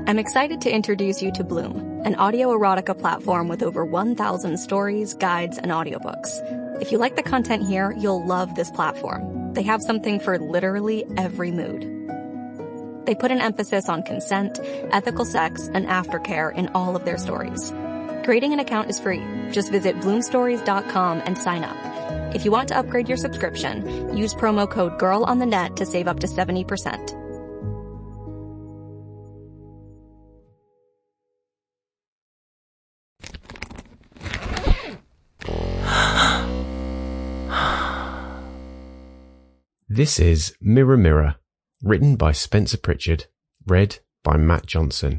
I'm excited to introduce you to Bloom, an audio erotica platform with over 1,000 stories, guides, and audiobooks. If you like the content here, you'll love this platform. They have something for literally every mood. They put an emphasis on consent, ethical sex, and aftercare in all of their stories. Creating an account is free. Just visit bloomstories.com and sign up. If you want to upgrade your subscription, use promo code GIRLONTHENET to save up to 70%. This is Mirror Mirror, written by Spencer Pritchard, read by Matt Johnson.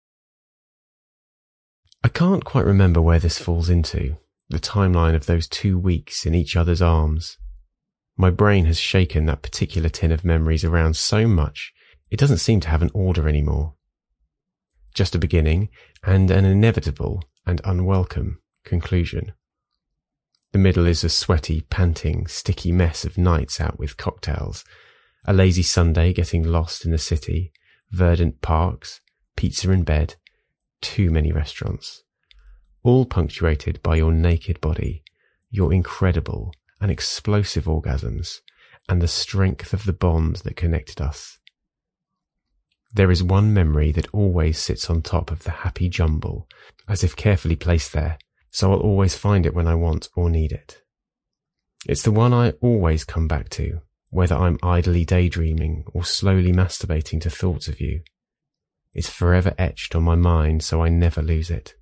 I can't quite remember where this falls into, the timeline of those 2 weeks in each other's arms. My brain has shaken that particular tin of memories around so much, it doesn't seem to have an order anymore. Just a beginning and an inevitable and unwelcome conclusion. The middle is a sweaty, panting, sticky mess of nights out with cocktails, a lazy Sunday getting lost in the city, verdant parks, pizza in bed, too many restaurants, all punctuated by your naked body, your incredible and explosive orgasms, and the strength of the bond that connected us. There is one memory that always sits on top of the happy jumble, as if carefully placed there, so I'll always find it when I want or need it. It's the one I always come back to, whether I'm idly daydreaming or slowly masturbating to thoughts of you. It's forever etched on my mind, so I never lose it.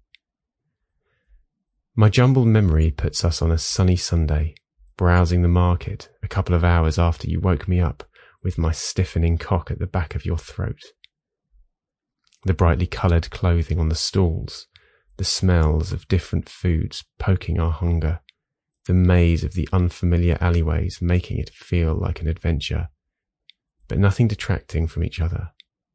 My jumbled memory puts us on a sunny Sunday, browsing the market a couple of hours after you woke me up with my stiffening cock at the back of your throat. The brightly coloured clothing on the stalls, the smells of different foods poking our hunger, the maze of the unfamiliar alleyways making it feel like an adventure, but nothing detracting from each other.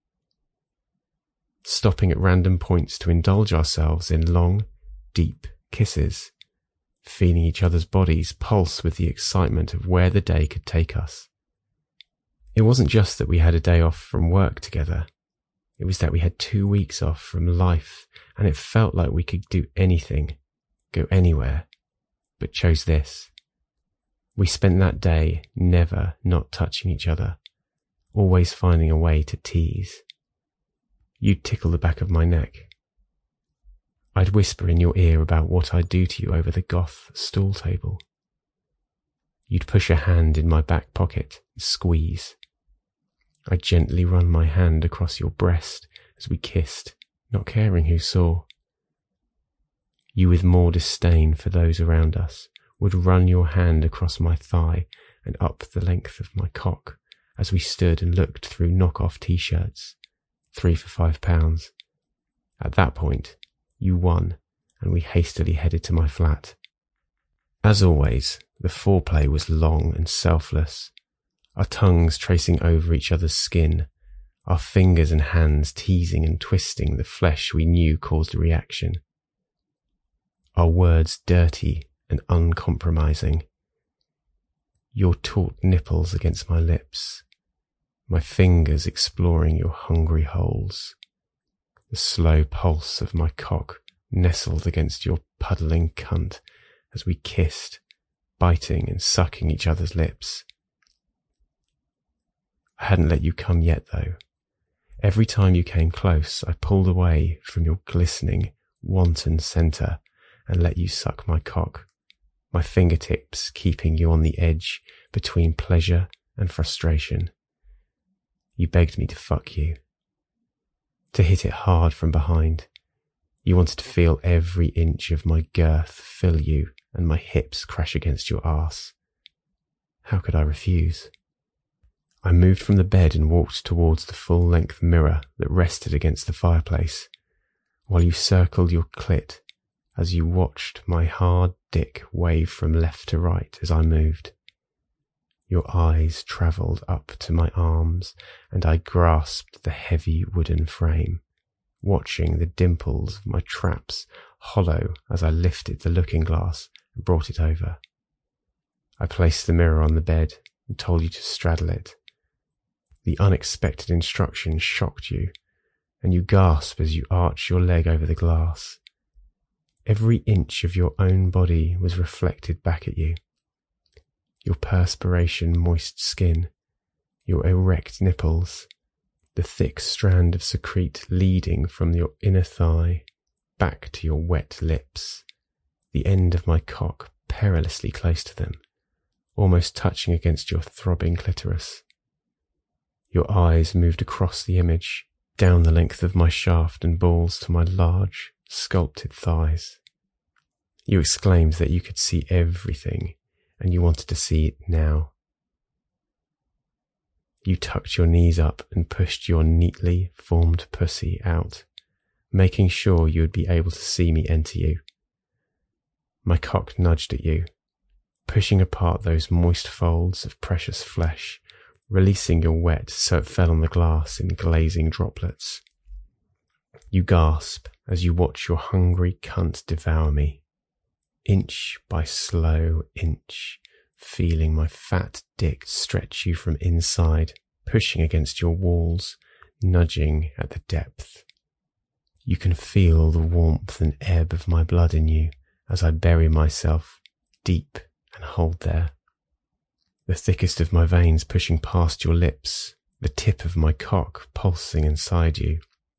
Stopping at random points to indulge ourselves in long, deep kisses, feeling each other's bodies pulse with the excitement of where the day could take us. It wasn't just that we had a day off from work together. It was that we had 2 weeks off from life, and it felt like we could do anything, go anywhere, but chose this. We spent that day never not touching each other, always finding a way to tease. You'd tickle the back of my neck. I'd whisper in your ear about what I'd do to you over the goth stool table. You'd push a hand in my back pocket and squeeze. I'd gently run my hand across your breast as we kissed, not caring who saw. You, with more disdain for those around us, would run your hand across my thigh and up the length of my cock as we stood and looked through knock-off t-shirts, 3 for £5. At that point, you won, and we hastily headed to my flat. As always, the foreplay was long and selfless, our tongues tracing over each other's skin, our fingers and hands teasing and twisting the flesh we knew caused a reaction. Our words dirty and uncompromising. Your taut nipples against my lips, my fingers exploring your hungry holes, the slow pulse of my cock nestled against your puddling cunt as we kissed, biting and sucking each other's lips. I hadn't let you come yet, though. Every time you came close, I pulled away from your glistening, wanton centre and let you suck my cock, my fingertips keeping you on the edge between pleasure and frustration. You begged me to fuck you, to hit it hard from behind. You wanted to feel every inch of my girth fill you and my hips crash against your arse. How could I refuse? I moved from the bed and walked towards the full-length mirror that rested against the fireplace, while you circled your clit as you watched my hard dick wave from left to right as I moved. Your eyes travelled up to my arms, and I grasped the heavy wooden frame, watching the dimples of my traps hollow as I lifted the looking glass and brought it over. I placed the mirror on the bed and told you to straddle it. The unexpected instruction shocked you, and you gasp as you arch your leg over the glass. Every inch of your own body was reflected back at you. Your perspiration moist skin, your erect nipples, the thick strand of secrete leading from your inner thigh back to your wet lips, the end of my cock perilously close to them, almost touching against your throbbing clitoris. Your eyes moved across the image, down the length of my shaft and balls to my large, sculpted thighs. You exclaimed that you could see everything, and you wanted to see it now. You tucked your knees up and pushed your neatly formed pussy out, making sure you would be able to see me enter you. My cock nudged at you, pushing apart those moist folds of precious flesh, releasing your wet so it fell on the glass in glazing droplets. You gasp as you watch your hungry cunt devour me, inch by slow inch, feeling my fat dick stretch you from inside, pushing against your walls, nudging at the depth. You can feel the warmth and ebb of my blood in you as I bury myself deep and hold there. The thickest of my veins pushing past your lips, the tip of my cock pulsing inside you.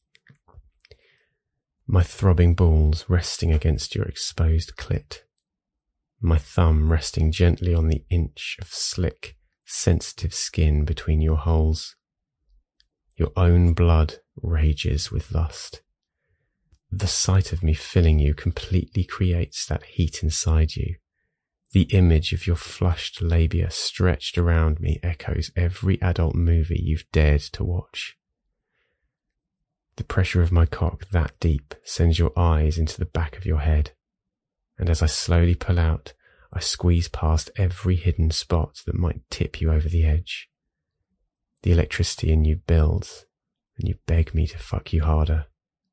My throbbing balls resting against your exposed clit. My thumb resting gently on the inch of slick, sensitive skin between your holes. Your own blood rages with lust. The sight of me filling you completely creates that heat inside you. The image of your flushed labia stretched around me echoes every adult movie you've dared to watch. The pressure of my cock that deep sends your eyes into the back of your head, and as I slowly pull out, I squeeze past every hidden spot that might tip you over the edge. The electricity in you builds, and you beg me to fuck you harder.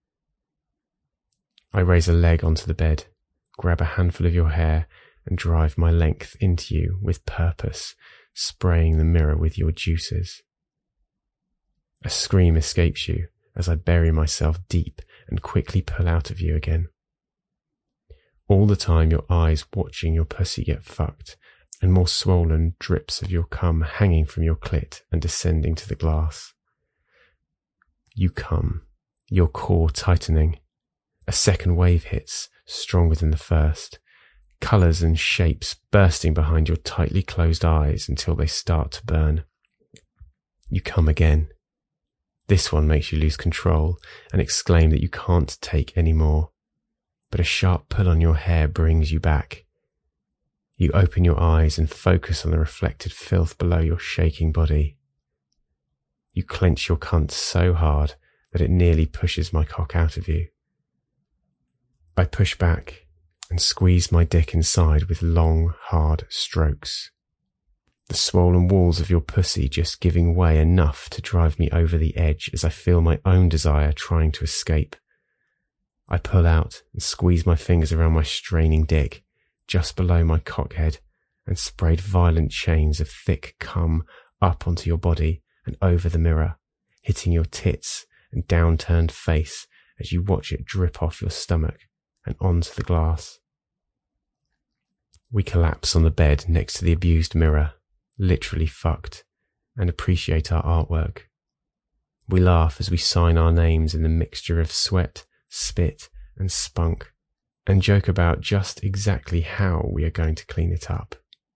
I raise a leg onto the bed, grab a handful of your hair, and drive my length into you with purpose, spraying the mirror with your juices. A scream escapes you as I bury myself deep and quickly pull out of you again. All the time your eyes watching your pussy get fucked, and more swollen drips of your cum hanging from your clit and descending to the glass. You come, your core tightening. A second wave hits, stronger than the first. Colours and shapes bursting behind your tightly closed eyes until they start to burn. You come again. This one makes you lose control and exclaim that you can't take any more. But a sharp pull on your hair brings you back. You open your eyes and focus on the reflected filth below your shaking body. You clench your cunt so hard that it nearly pushes my cock out of you. I push back and squeeze my dick inside with long, hard strokes. The swollen walls of your pussy just giving way enough to drive me over the edge as I feel my own desire trying to escape. I pull out and squeeze my fingers around my straining dick, just below my cockhead, and sprayed violent chains of thick cum up onto your body and over the mirror, hitting your tits and downturned face as you watch it drip off your stomach and onto the glass. We collapse on the bed next to the abused mirror, literally fucked, and appreciate our artwork. We laugh as we sign our names in the mixture of sweat, spit, and spunk, and joke about just exactly how we are going to clean it up.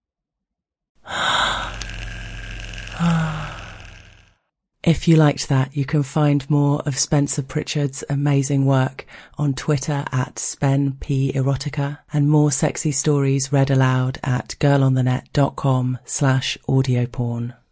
If you liked that, you can find more of Spencer Pritchard's amazing work on Twitter at SpenPerotica, and more sexy stories read aloud at girlonthenet.com/audioporn.